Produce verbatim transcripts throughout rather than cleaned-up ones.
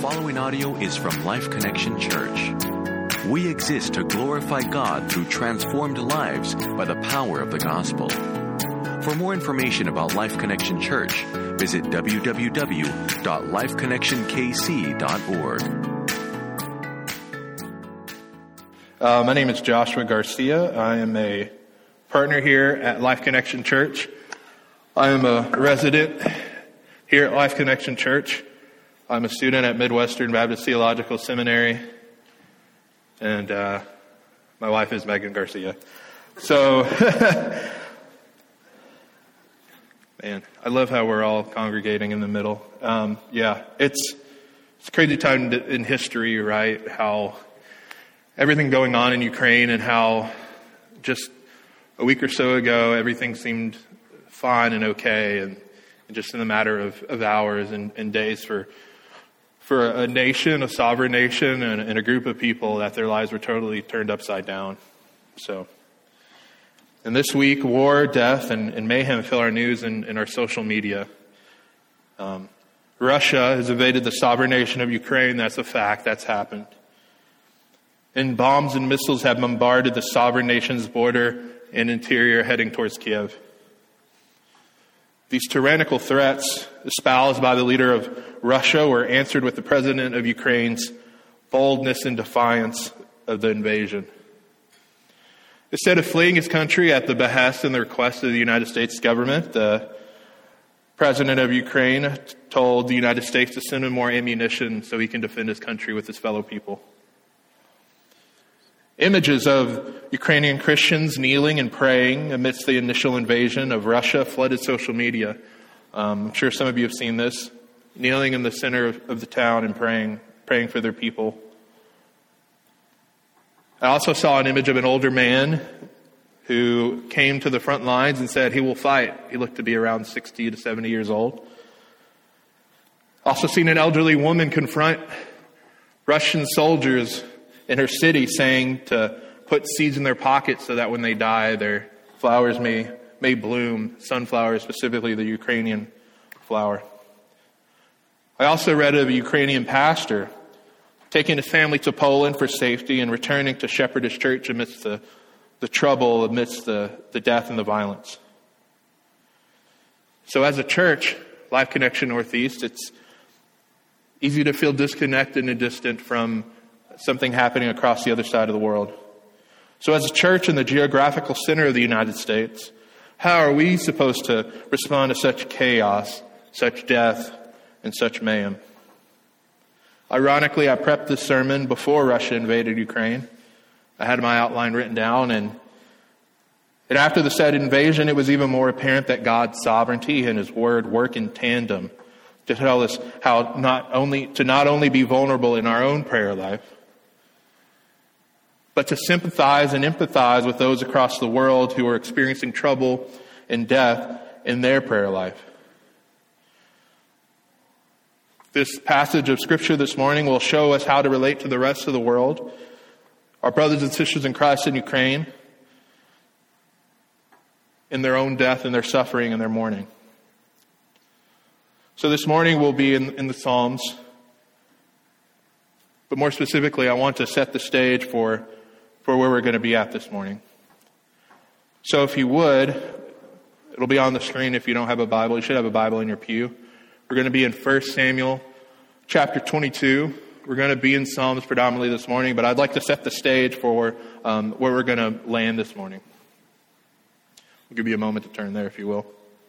following audio is from Life Connection Church. We exist to glorify God through transformed lives by the power of the gospel. For more information about Life Connection Church, visit w w w dot life connection k c dot org. Uh, my name is Joshua Garcia. I am a partner here at Life Connection Church. I am a resident here at Life Connection Church. I'm a student at Midwestern Baptist Theological Seminary, and uh, my wife is Megan Garcia. So, man, I love how we're all congregating in the middle. Um, yeah, it's it's a crazy time in history, right? How everything going on in Ukraine and how just a week or so ago everything seemed fine and okay, and, and just in a matter of, of hours and, and days for for a nation, a sovereign nation, and, and a group of people that their lives were totally turned upside down. So, and this week, war, death, and, and mayhem fill our news and, and our social media. Um, Russia has invaded the sovereign nation of Ukraine. That's a fact. That's happened. And bombs and missiles have bombarded the sovereign nation's border and interior heading towards Kiev. These tyrannical threats espoused by the leader of Russia were answered with the president of Ukraine's boldness and defiance of the invasion. Instead of fleeing his country at the behest and the request of the United States government, the president of Ukraine told the United States to send him more ammunition so he can defend his country with his fellow people. Images of Ukrainian Christians kneeling and praying amidst the initial invasion of Russia flooded social media. Um, I'm sure some of you have seen this, kneeling in the center of, of the town and praying, praying for their people. I also saw an image of an older man who came to the front lines and said he will fight. He looked to be around sixty to seventy years old. Also seen an elderly woman confront Russian soldiers in her city, saying to put seeds in their pockets so that when they die, their flowers may may bloom, sunflowers, specifically the Ukrainian flower. I also read of a Ukrainian pastor taking his family to Poland for safety and returning to shepherd his church amidst the, the trouble, amidst the, the death and the violence. So as a church, Life Connection Northeast, it's easy to feel disconnected and distant from something happening across the other side of the world. So as a church in the geographical center of the United States, how are we supposed to respond to such chaos, such death, and such mayhem? Ironically, I prepped this sermon before Russia invaded Ukraine. I had my outline written down, and, and after the said invasion, it was even more apparent that God's sovereignty and His Word work in tandem to tell us how not only to not only be vulnerable in our own prayer life, but to sympathize and empathize with those across the world who are experiencing trouble and death in their prayer life. This passage of Scripture this morning will show us how to relate to the rest of the world, our brothers and sisters in Christ in Ukraine, in their own death and their suffering and their mourning. So this morning we'll be in, in the Psalms, but more specifically, I want to set the stage for for where we're going to be at this morning. So if you would, it'll be on the screen if you don't have a Bible. You should have a Bible in your pew. We're going to be in First Samuel chapter twenty-two. We're going to be in Psalms predominantly this morning, but I'd like to set the stage for um, where we're going to land this morning. I'll give you a moment to turn there if you will.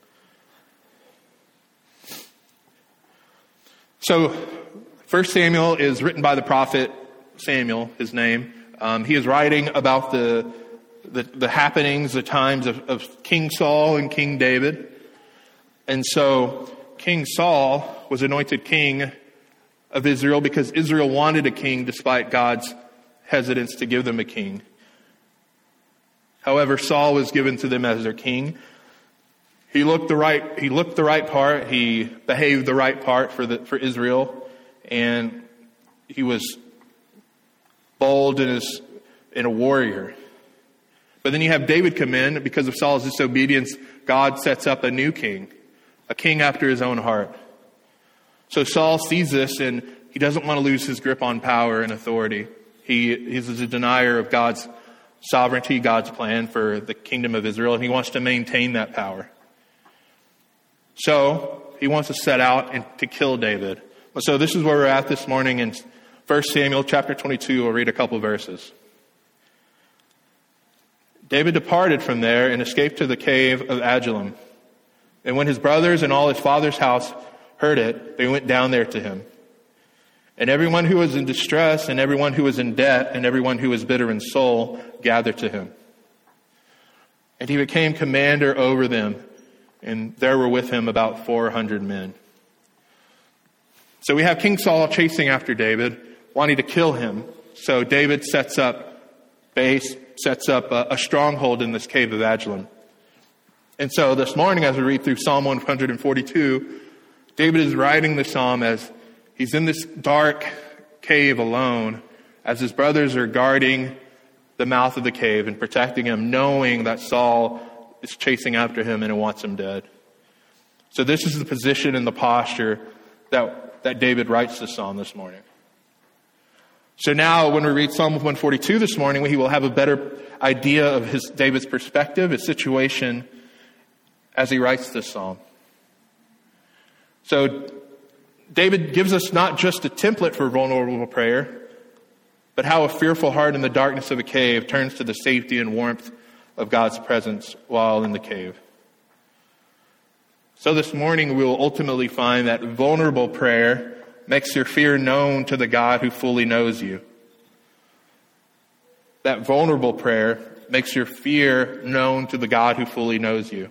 So First Samuel is written by the prophet Samuel, his name. Um, he is writing about the, the the happenings, the times of, of King Saul and King David. And so King Saul was anointed king of Israel because Israel wanted a king despite God's hesitance to give them a king. However, Saul was given to them as their king. He looked the right he looked the right part, he behaved the right part for the for Israel, and he was bold and is in a warrior. But then you have David come in. Because of Saul's disobedience, God sets up a new king, a king after his own heart. So Saul sees this and he doesn't want to lose his grip on power and authority. He is a denier of God's sovereignty, God's plan for the kingdom of Israel, and he wants to maintain that power. So he wants to set out and to kill David. So this is where we're at this morning in First Samuel chapter twenty-two. We'll read a couple verses. David departed from there and escaped to the cave of Adullam. And when his brothers and all his father's house heard it, they went down there to him. And everyone who was in distress, and everyone who was in debt, and everyone who was bitter in soul gathered to him. And he became commander over them, and there were with him about four hundred men. So we have King Saul chasing after David, wanting to kill him. So David sets up base, sets up a, a stronghold in this cave of Adullam. And so this morning, as we read through Psalm one forty-two, David is writing the psalm as he's in this dark cave alone, as his brothers are guarding the mouth of the cave and protecting him, knowing that Saul is chasing after him and wants him dead. So this is the position and the posture that, that David writes the psalm this morning. So now when we read Psalm one forty-two this morning, we will have a better idea of his David's perspective, his situation, as he writes this psalm. So David gives us not just a template for vulnerable prayer, but how a fearful heart in the darkness of a cave turns to the safety and warmth of God's presence while in the cave. So this morning we will ultimately find that vulnerable prayer makes your fear known to the God who fully knows you. That vulnerable prayer makes your fear known to the God who fully knows you.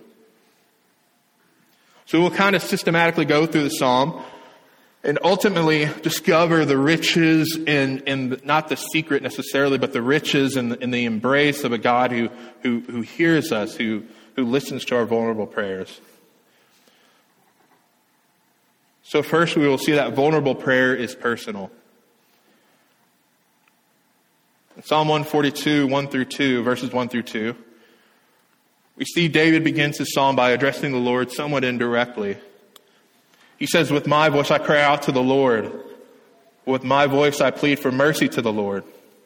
So we'll kind of systematically go through the psalm and ultimately discover the riches in, in not the secret necessarily, but the riches in the, in the embrace of a God who, who, who hears us, who, who listens to our vulnerable prayers. So first we will see that vulnerable prayer is personal. In Psalm one forty-two, one through two, verses one through two, we see David begins his psalm by addressing the Lord somewhat indirectly. He says, "With my voice I cry out to the Lord. With my voice I plead for mercy to the Lord."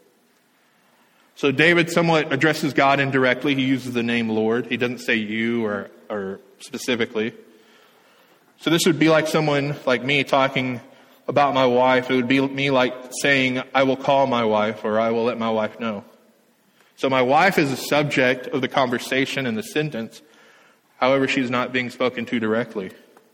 So David somewhat addresses God indirectly. He uses the name Lord. He doesn't say you or, or specifically. So this would be like someone like me talking about my wife. It would be me like saying, "I will call my wife," or "I will let my wife know." So my wife is the subject of the conversation and the sentence. However, she's not being spoken to directly.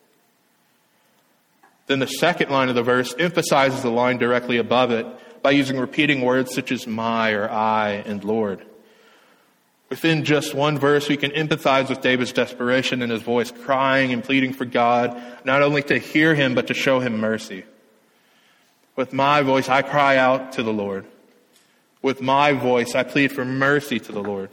Then the second line of the verse emphasizes the line directly above it by using repeating words such as my or I and Lord. Within just one verse, we can empathize with David's desperation in his voice, crying and pleading for God, not only to hear him, but to show him mercy. With my voice, I cry out to the Lord. With my voice, I plead for mercy to the Lord.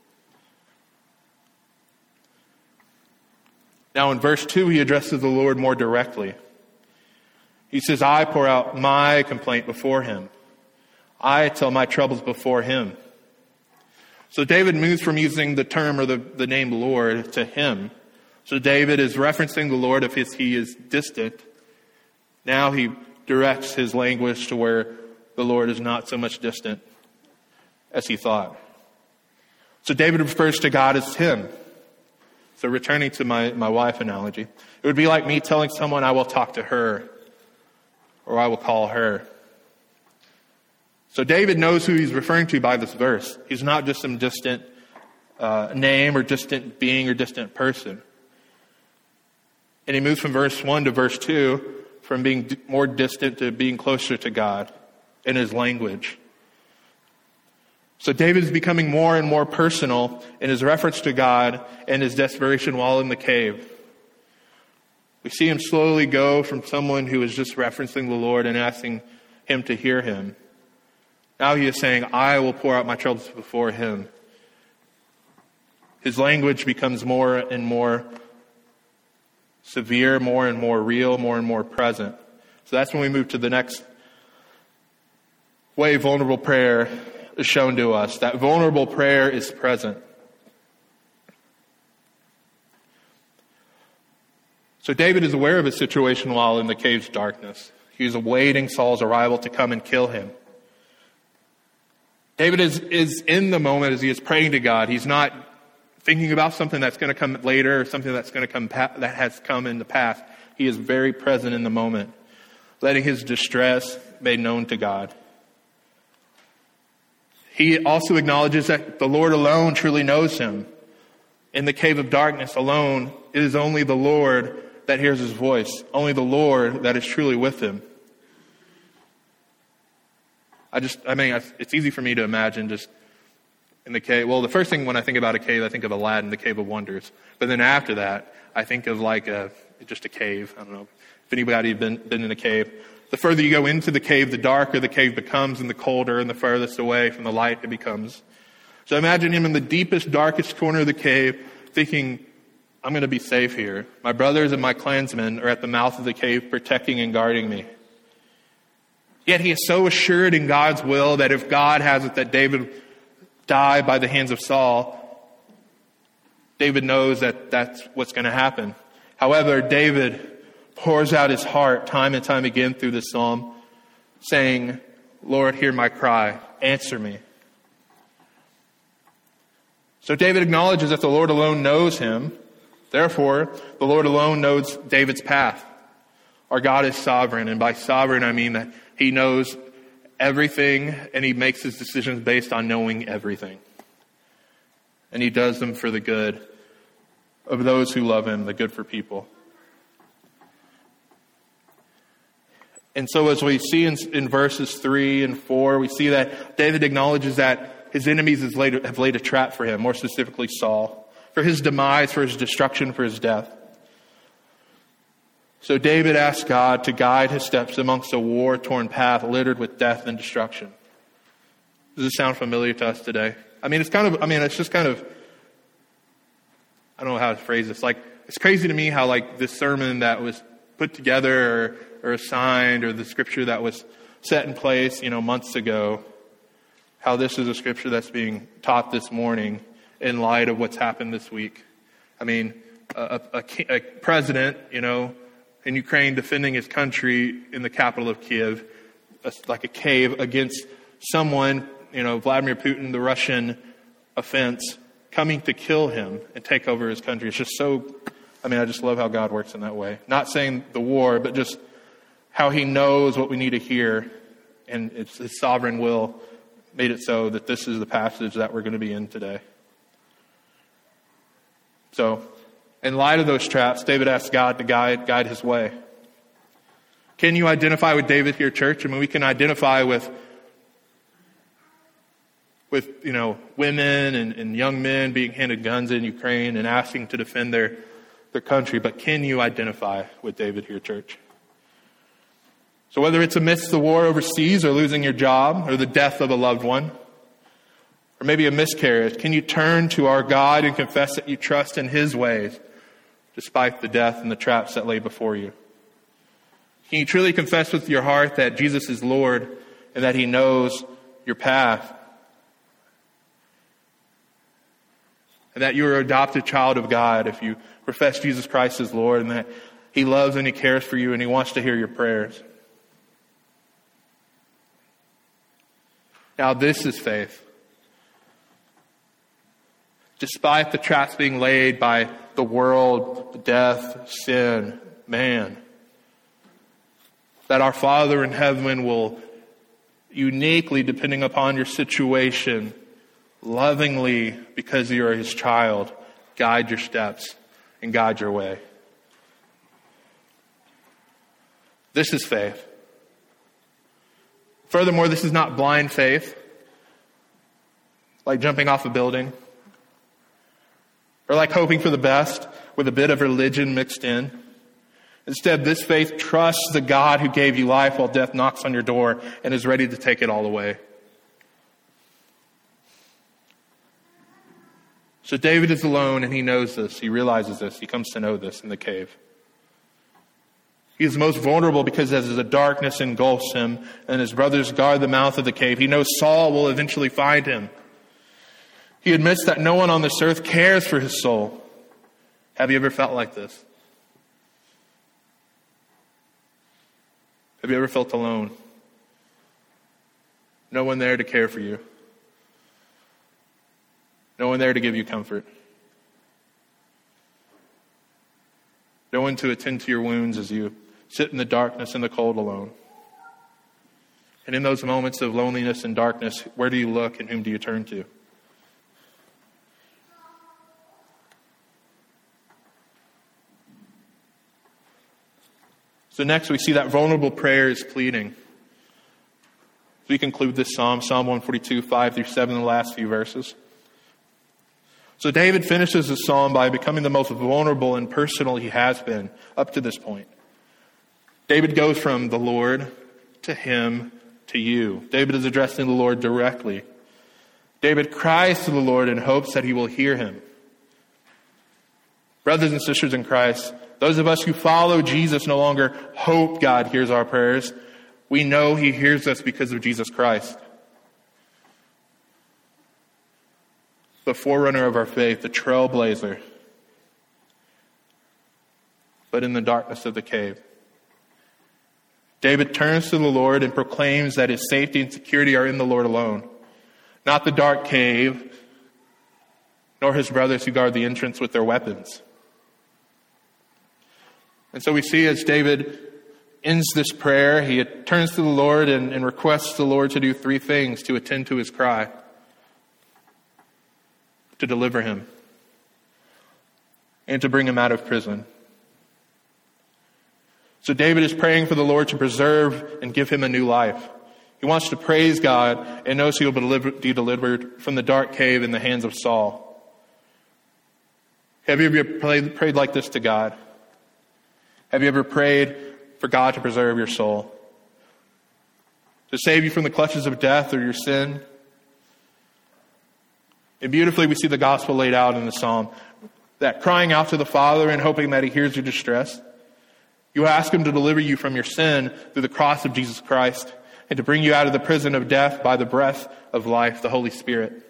Now in verse two, he addresses the Lord more directly. He says, "I pour out my complaint before him. I tell my troubles before him." So David moves from using the term or the, the name Lord to him. So David is referencing the Lord if he is distant. Now he directs his language to where the Lord is not so much distant as he thought. So David refers to God as him. So returning to my, my wife analogy, it would be like me telling someone I will talk to her or I will call her. So David knows who he's referring to by this verse. He's not just some distant uh, name or distant being or distant person. And he moves from verse one to verse two, from being d- more distant to being closer to God in his language. So David is becoming more and more personal in his reference to God and his desperation while in the cave. We see him slowly go from someone who is just referencing the Lord and asking him to hear him. Now he is saying, "I will pour out my troubles before him." His language becomes more and more severe, more and more real, more and more present. So that's when we move to the next way vulnerable prayer is shown to us. That vulnerable prayer is present. So David is aware of his situation while in the cave's darkness. He was awaiting Saul's arrival to come and kill him. David is, is in the moment as he is praying to God. He's not thinking about something that's going to come later or something that's going to come pa- that has come in the past. He is very present in the moment, letting his distress made known to God. He also acknowledges that the Lord alone truly knows him. In the cave of darkness alone, it is only the Lord that hears his voice, only the Lord that is truly with him. I just, I mean, it's easy for me to imagine just in the cave. Well, the first thing when I think about a cave, I think of Aladdin, the Cave of Wonders. But then after that, I think of like a, just a cave. I don't know if anybody has been, been in a cave. The further you go into the cave, the darker the cave becomes, and the colder and the furthest away from the light it becomes. So imagine him in the deepest, darkest corner of the cave, thinking, I'm going to be safe here. My brothers and my clansmen are at the mouth of the cave, protecting and guarding me. Yet he is so assured in God's will that if God has it that David die by the hands of Saul, David knows that that's what's going to happen. However, David pours out his heart time and time again through this psalm, saying, Lord, hear my cry, answer me. So David acknowledges that the Lord alone knows him. Therefore, the Lord alone knows David's path. Our God is sovereign, and by sovereign I mean that he knows everything and he makes his decisions based on knowing everything. And he does them for the good of those who love him, the good for people. And so as we see in, in verses three and four, we see that David acknowledges that his enemies has laid, have laid a trap for him, more specifically Saul, for his demise, for his destruction, for his death. So David asks God to guide his steps amongst a war-torn path littered with death and destruction. Does this sound familiar to us today? I mean, it's kind of, I mean, it's just kind of, I don't know how to phrase this. Like, it's crazy to me how like this sermon that was put together or, or assigned, or the scripture that was set in place, you know, months ago, how this is a scripture that's being taught this morning in light of what's happened this week. I mean, a, a, a president, you know, in Ukraine defending his country in the capital of Kiev, like a cave against someone, you know, Vladimir Putin, the Russian offense, coming to kill him and take over his country. It's just so, I mean, I just love how God works in that way. Not saying the war, but just how he knows what we need to hear, and it's his sovereign will made it so that this is the passage that we're going to be in today. So, in light of those traps, David asks God to guide, guide his way. Can you identify with David here, church? I mean, we can identify with, with you know, women and, and young men being handed guns in Ukraine and asking to defend their, their country. But can you identify with David here, church? So whether it's amidst the war overseas or losing your job or the death of a loved one, or maybe a miscarriage, can you turn to our God and confess that you trust in his ways, despite the death and the traps that lay before you? Can you truly confess with your heart that Jesus is Lord and that he knows your path? And that you are an adopted child of God if you profess Jesus Christ as Lord, and that he loves and he cares for you and he wants to hear your prayers? Now this is faith. Despite the traps being laid by the world, death, sin, man, that our Father in heaven will uniquely, depending upon your situation, lovingly, because you are his child, guide your steps and guide your way. This is faith. Furthermore, this is not blind faith, like jumping off a building, or like hoping for the best with a bit of religion mixed in. Instead, this faith trusts the God who gave you life while death knocks on your door and is ready to take it all away. So David is alone and he knows this. He realizes this. He comes to know this in the cave. He is most vulnerable because as the darkness engulfs him and his brothers guard the mouth of the cave, he knows Saul will eventually find him. He admits that no one on this earth cares for his soul. Have you ever felt like this? Have you ever felt alone? No one there to care for you. No one there to give you comfort. No one to attend to your wounds as you sit in the darkness and the cold alone. And in those moments of loneliness and darkness, where do you look and whom do you turn to? So next we see that vulnerable prayer is pleading. So we conclude this psalm, Psalm one forty-two, five through seven, the last few verses. So David finishes the psalm by becoming the most vulnerable and personal he has been up to this point. David goes from the Lord to him to you. David is addressing the Lord directly. David cries to the Lord in hopes that he will hear him. Brothers and sisters in Christ, those of us who follow Jesus no longer hope God hears our prayers. We know he hears us because of Jesus Christ. The forerunner of our faith, the trailblazer. But in the darkness of the cave, David turns to the Lord and proclaims that his safety and security are in the Lord alone. Not the dark cave, nor his brothers who guard the entrance with their weapons. And so we see as David ends this prayer, he turns to the Lord and, and requests the Lord to do three things to attend to his cry. To deliver him. And to bring him out of prison. So David is praying for the Lord to preserve and give him a new life. He wants to praise God and knows he will be delivered, be delivered from the dark cave in the hands of Saul. Have you ever prayed, prayed like this to God? Have you ever prayed for God to preserve your soul? To save you from the clutches of death or your sin? And beautifully we see the gospel laid out in the psalm. That crying out to the Father and hoping that he hears your distress. You ask him to deliver you from your sin through the cross of Jesus Christ and to bring you out of the prison of death by the breath of life, the Holy Spirit.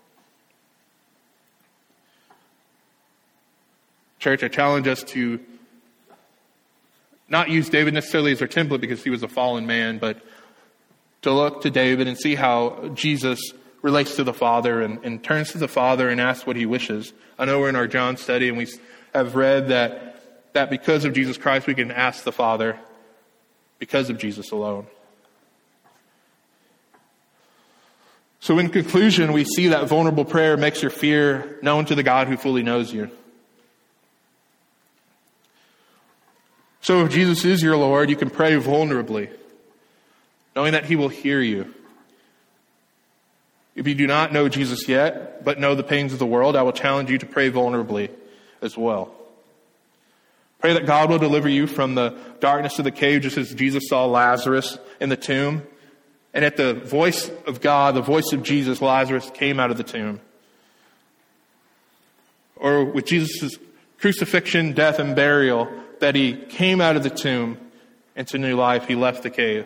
Church, I challenge us to not use David necessarily as our template because he was a fallen man, but to look to David and see how Jesus relates to the Father and, and turns to the Father and asks what he wishes. I know we're in our John study and we have read that that because of Jesus Christ we can ask the Father because of Jesus alone. So in conclusion, we see that vulnerable prayer makes your fear known to the God who fully knows you. So if Jesus is your Lord, you can pray vulnerably, knowing that he will hear you. If you do not know Jesus yet, but know the pains of the world, I will challenge you to pray vulnerably as well. Pray that God will deliver you from the darkness of the cave, just as Jesus saw Lazarus in the tomb. And at the voice of God, the voice of Jesus, Lazarus came out of the tomb. Or with Jesus' crucifixion, death, and burial, that he came out of the tomb into new life. He left the cave.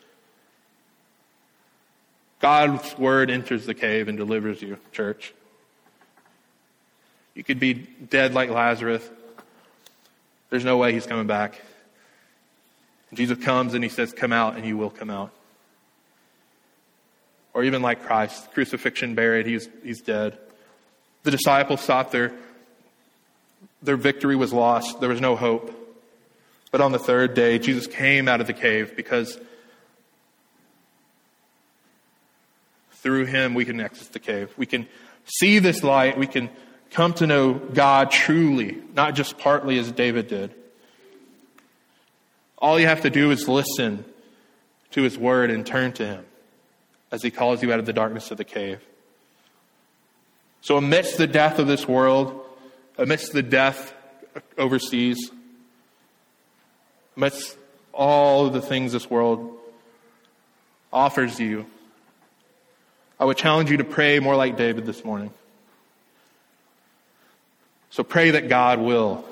God's word enters the cave and delivers you, church. You could be dead like Lazarus. There's no way he's coming back. Jesus comes and he says, come out, and you will come out. Or even like Christ, crucifixion, buried, he's, he's dead. The disciples thought their, their victory was lost. There was no hope. But on the third day, Jesus came out of the cave because through him we can exit the cave. We can see this light. We can come to know God truly, not just partly as David did. All you have to do is listen to his word and turn to him as he calls you out of the darkness of the cave. So amidst the death of this world, amidst the death overseas, amidst all of the things this world offers you, I would challenge you to pray more like David this morning. So pray that God will.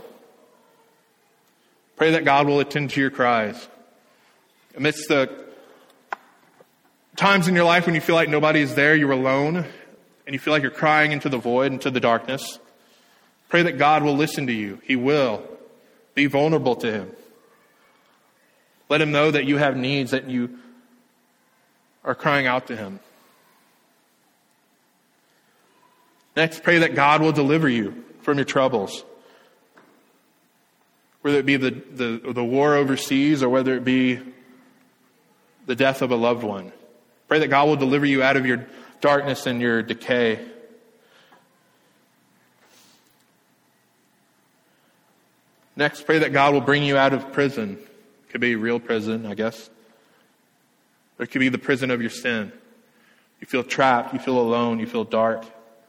Pray that God will attend to your cries. Amidst the times in your life when you feel like nobody is there, you're alone, and you feel like you're crying into the void, into the darkness, pray that God will listen to you. He will. Be vulnerable to him. Let him know that you have needs, that you are crying out to him. Next, pray that God will deliver you from your troubles. Whether it be the, the, the war overseas or whether it be the death of a loved one. Pray that God will deliver you out of your darkness and your decay. Next, pray that God will bring you out of prison. It could be real prison, I guess. Or it could be the prison of your sin. You feel trapped, you feel alone, you feel dark.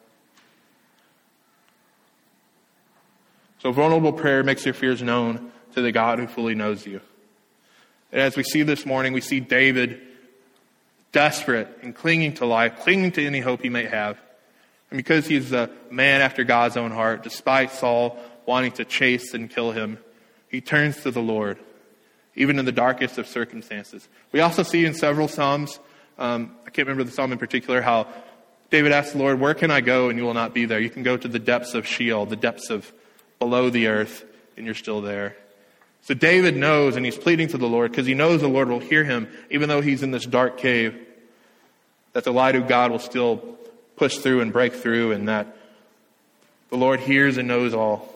So vulnerable prayer makes your fears known to the God who fully knows you. And as we see this morning, we see David desperate and clinging to life, clinging to any hope he may have. And because he's a man after God's own heart, despite Saul wanting to chase and kill him, he turns to the Lord, even in the darkest of circumstances. We also see in several Psalms, um, I can't remember the Psalm in particular, how David asks the Lord, where can I go and you will not be there? You can go to the depths of Sheol, the depths of below the earth, and you're still there. So David knows, and he's pleading to the Lord, because he knows the Lord will hear him, even though he's in this dark cave, that the light of God will still push through and break through, and that the Lord hears and knows all.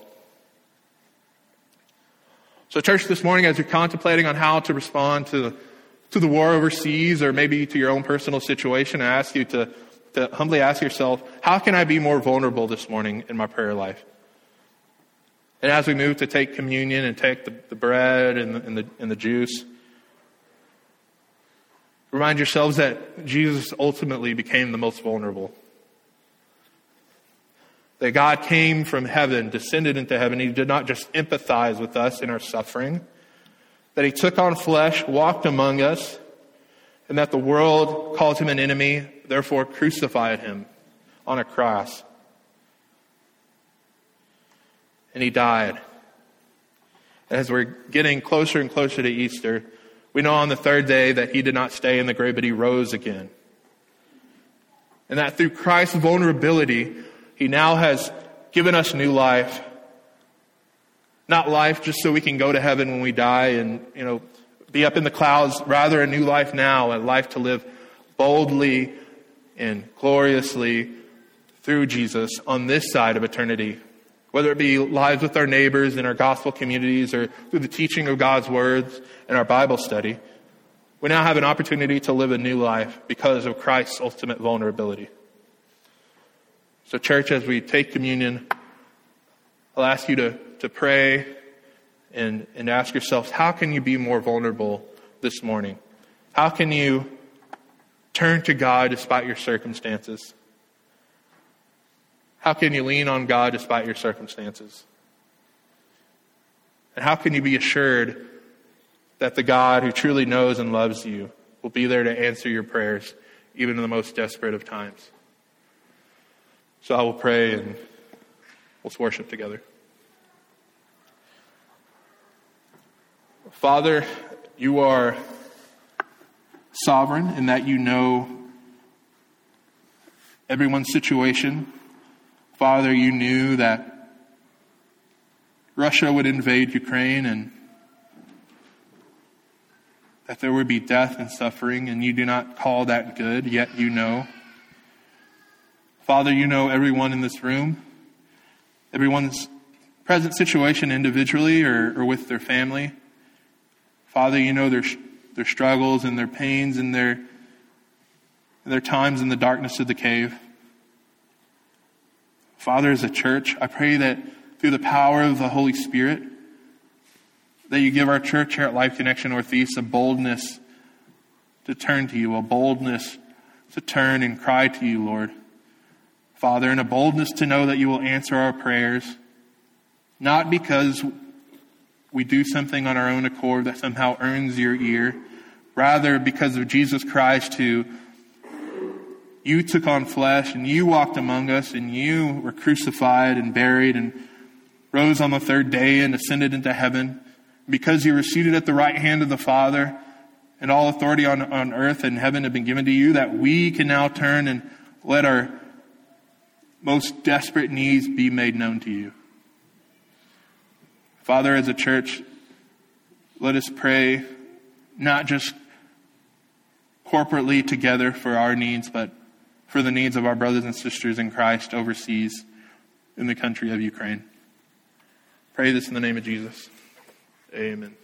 So church, this morning, as you're contemplating on how to respond to, to the war overseas, or maybe to your own personal situation, I ask you to, to humbly ask yourself, how can I be more vulnerable this morning in my prayer life? And as we move to take communion and take the, the bread and the, and, the, and the juice, remind yourselves that Jesus ultimately became the most vulnerable. That God came from heaven, descended into heaven. He did not just empathize with us in our suffering. That he took on flesh, walked among us, and that the world calls him an enemy, therefore crucified him on a cross. And he died. As we're getting closer and closer to Easter, we know on the third day that he did not stay in the grave, but he rose again. And that through Christ's vulnerability, he now has given us new life. Not life just so we can go to heaven when we die and, you know, be up in the clouds. Rather, a new life now, a life to live boldly and gloriously through Jesus on this side of eternity. Whether it be lives with our neighbors in our gospel communities or through the teaching of God's words and our Bible study, we now have an opportunity to live a new life because of Christ's ultimate vulnerability. So church, as we take communion, I'll ask you to, to pray and, and ask yourselves, how can you be more vulnerable this morning? How can you turn to God despite your circumstances? How can you lean on God despite your circumstances? And how can you be assured that the God who truly knows and loves you will be there to answer your prayers, even in the most desperate of times? So I will pray and let's worship together. Father, you are sovereign in that you know everyone's situation. Father, you knew that Russia would invade Ukraine and that there would be death and suffering, and you do not call that good, yet you know. Father, you know everyone in this room, everyone's present situation individually or, or with their family. Father, you know their their struggles and their pains and their, their times in the darkness of the cave. Father, as a church, I pray that through the power of the Holy Spirit, that you give our church here at Life Connection Northeast a boldness to turn to you, a boldness to turn and cry to you, Lord. Father, and a boldness to know that you will answer our prayers, not because we do something on our own accord that somehow earns your ear, rather because of Jesus Christ, who you took on flesh and you walked among us and you were crucified and buried and rose on the third day and ascended into heaven. Because you were seated at the right hand of the Father and all authority on, on earth and heaven have been given to you, that we can now turn and let our most desperate needs be made known to you. Father, as a church, let us pray not just corporately together for our needs, but for the needs of our brothers and sisters in Christ overseas in the country of Ukraine. Pray this in the name of Jesus. Amen.